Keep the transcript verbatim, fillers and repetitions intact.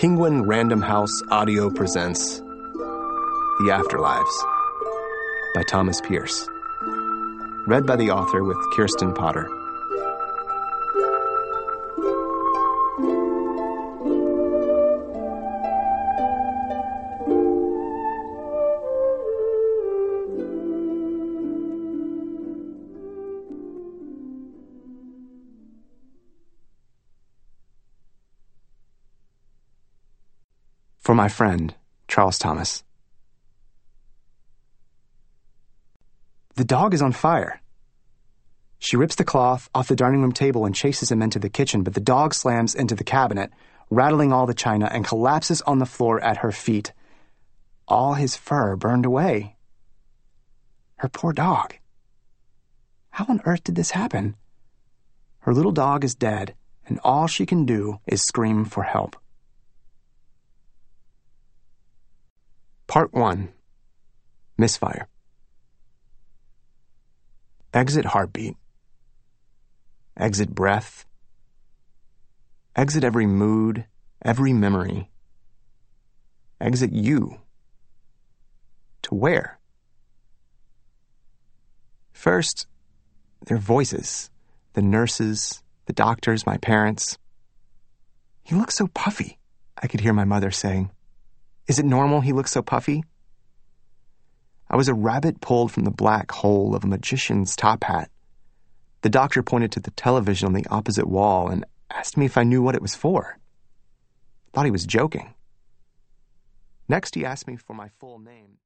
Penguin Random House Audio presents The Afterlives by Thomas Pierce. Read by the author with Kirsten Potter. For my friend, Charles Thomas. The dog is on fire. She rips the cloth off the dining room table and chases him into the kitchen, but the dog slams into the cabinet, rattling all the china, and collapses on the floor at her feet. All his fur burned away. Her poor dog. How on earth did this happen? Her little dog is dead, and all she can do is scream for help. Part one. Misfire. Exit heartbeat. Exit breath. Exit every mood, every memory. Exit you. To where? First, their voices. The nurses, the doctors, my parents. He looks so puffy, I could hear my mother saying. Is it normal he looks so puffy? I was a rabbit pulled from the black hole of a magician's top hat. The doctor pointed to the television on the opposite wall and asked me if I knew what it was for. Thought he was joking. Next, he asked me for my full name.